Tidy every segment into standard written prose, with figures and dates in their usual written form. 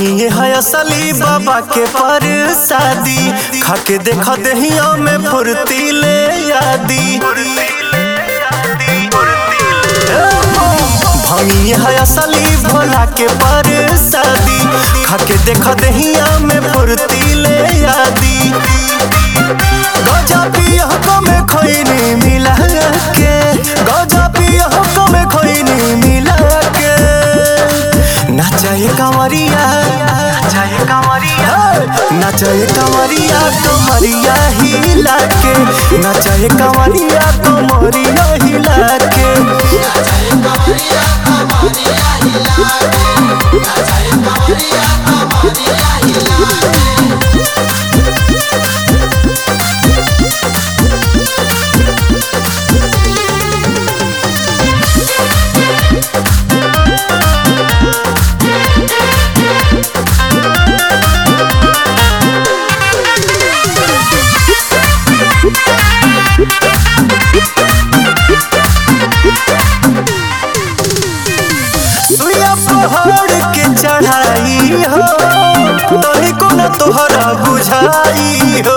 भंगिए है असली बाबा के परसादी, खाके देखा दहिया में फुर्ती ले यादी। भंगिए है असली भोला के परसादी, खाके देखा दहिया में फुर्ती ले यादी। गजा पिया को में खैनी मिला के, गजा पिया को में खैनी मिला के। नाचे कमरिया, नाचे कमरिया, नाचे कमरिया कमरिया हिला के, नाचे कमरिया कमरिया हिला के। पहाड़ के चढ़ाई हो तनिको न तोहरा बुझाई हो।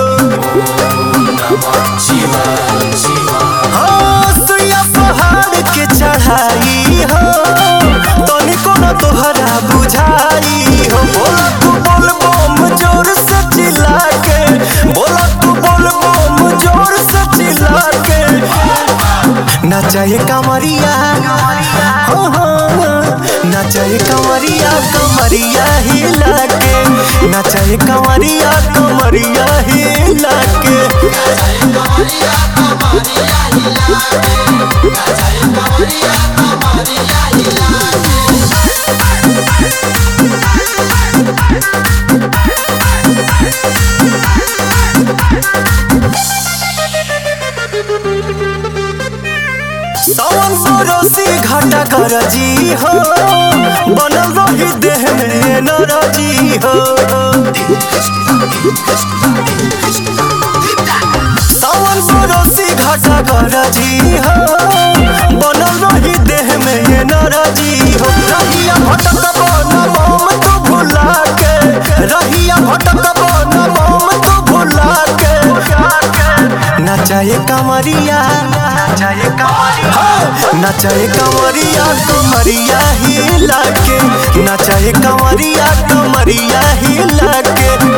सुइया पहाड़ के चढ़ाई हो तनिको न तोहरा बुझाई हो। बोला तू बोल बम जोर से चिल्ला के, बोला तू बोल बम जोर से चिल्ला के। नचाए कमरिया, नचाए कमरिया कमरिया हिला के, नचाए कमरिया कमरिया हिला के। सावन पड़ोसी घाटा कर जी हो, बनल रही देह में नाराजी हो। सावन पड़ोसी घाटा कर जी हो, बनल रही देह में नाराजी हो। रहिया भटक बना बम तू भुला के, रहिया भटक बना बम तू भुला के। नचाए कमरिया, नचाए कमरिया, नचाए कमरिया कमरिया हिला के, नचाए कमरिया कमरिया हिला के।